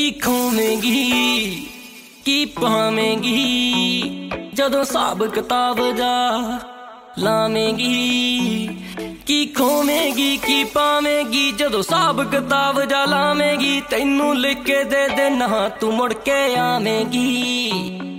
ਖੋਵੇਂਗੀ ਕੀ ਪਾਵੇਂਗੀ ਜਦੋਂ ਹਿਸਾਬ ਕਿਤਾਬ ਜਾ ਲਾਵੇਂਗੀ। ਕੀ ਖੋਵੇਂਗੀ ਕੀ ਪਾਵੇਂਗੀ ਜਦੋਂ ਹਿਸਾਬ ਕਿਤਾਬ ਜਾ ਲਾਵੇਂਗੀ। ਤੈਨੂੰ ਲਿਖ ਕੇ ਦੇ ਦੇਣਾ ਤੂੰ ਮੁੜ ਕੇ ਆਵੇਂਗੀ।